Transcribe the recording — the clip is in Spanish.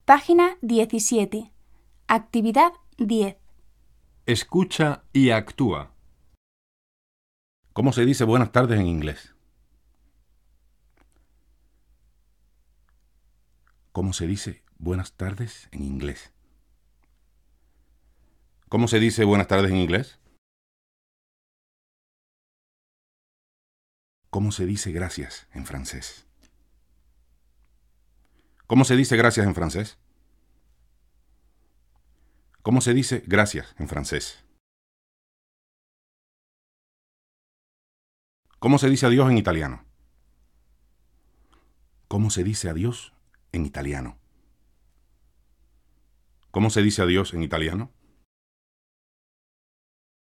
Página 17. Actividad 10. Escucha y actúa. ¿Cómo se dice buenas tardes en inglés? ¿Cómo se dice buenas tardes en inglés? ¿Cómo se dice buenas tardes en inglés? ¿Cómo se dice gracias en francés? ¿Cómo se dice gracias en francés? ¿Cómo se dice gracias en francés? ¿Cómo se dice adiós en italiano? ¿Cómo se dice adiós en italiano? ¿Cómo se dice adiós en italiano?